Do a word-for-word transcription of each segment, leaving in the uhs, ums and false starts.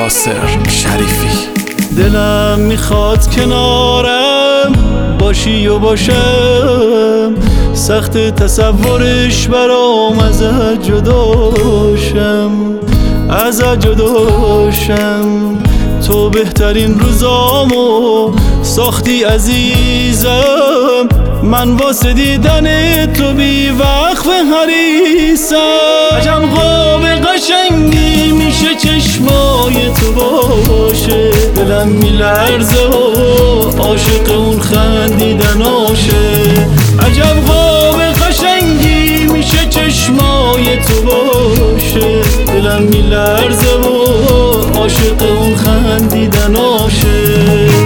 ناصر شریفی. دلم میخواد کنارم باشی و باشم، سخت تصورش برام ازت جداشم، ازت جداشم. تو بهترین روزامو ساختی عزیزم، من واسه دیدن تو بی وقت حریصم. عجب خواب قشنگی میشه چشمای تو باشه، دلم میلرزه و عاشق اون خندیدناشه. عجب خواب قشنگی میشه چشمای تو باشه، دلم میلرزه و عاشق اون خندیدناشه.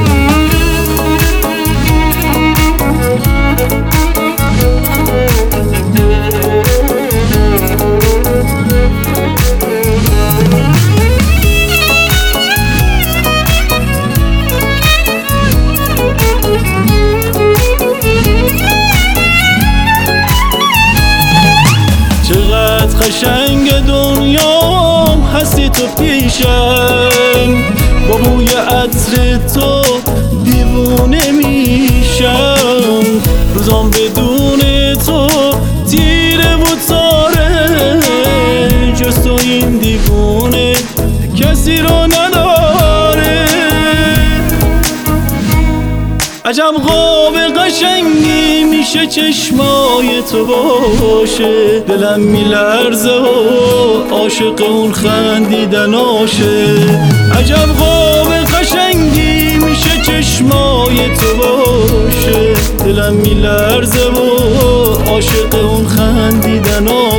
چقدر قشنگ دنیام هستی تو پیشم، با بوی عطر تو دیوونه میشم. روزام بدون تو تیره و تاره، جز تو این دیوونه کسی رو نداره. عجب خواب قشنگی میشه چشمای تو باشه، دلم میلرزه و عاشق اون خندیدناشه. عجب خواب قشنگی میشه چشمای تو باشه، دلم میلرزه و عاشق اون خندیدناشه.